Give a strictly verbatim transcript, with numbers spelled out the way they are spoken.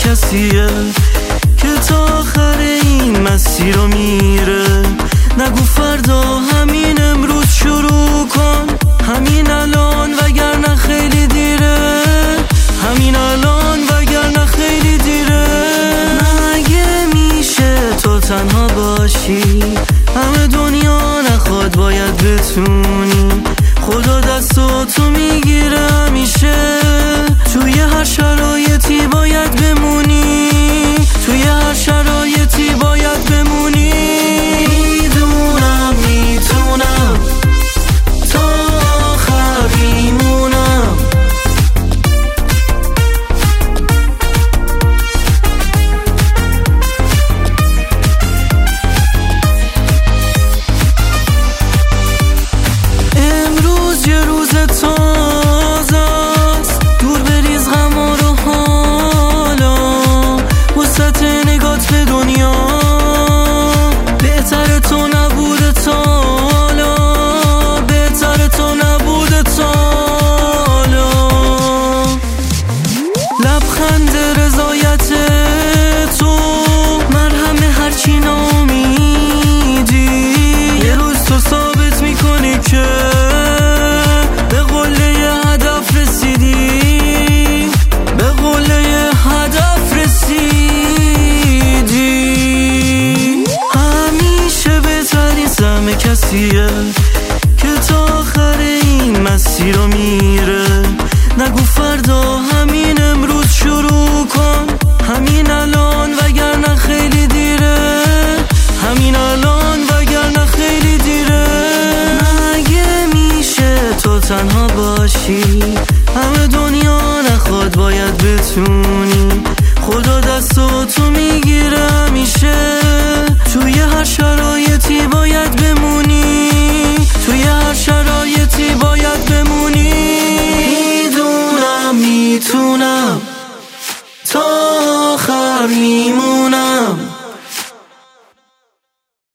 کسیه که تا آخر این مسیر رو میره. نگو فردا، همین امروز شروع کن، همین الان وگرنه خیلی دیره، همین الان وگرنه خیلی دیره. مگه میشه تو تنها باشی؟ همه دنیا نخواد، باید بتونی. خدا دستو تو میگیره همیشه، توی هر شرایطی باید بمونی، توی هر شرایطی باید بمونی. میدونم میتونم تا آخر میمونم. امروز یه روز تازه‌ست، دور بریز غما رو حالا، وسط نگات به دنیا بهتر تو نبوده تا حالا، بهتر تو نبوده تا حالا. لبخند رضایت تو مرهم هرچی نامیدی، یه روز تو ثابت میکنی که به قله هدف رسیدی، به قله هدف رسیدی. همیشه بهترین سهم کسیه که تا آخر این مسیر رو میره. نگو فردا، همین امروز شروع کن، همین الان وگرنه خیلی دیره، همین الان وگرنه خیلی دیره. مگه میشه تو تنها باشی؟ همه دنیا نخواد، باید بتونی. خدا دستو تو میگیره همیشه، توی هر شرایطی باید بمونی، توی هر شرایطی باید بمونی. میدونم میتونم تا آخر میمونم.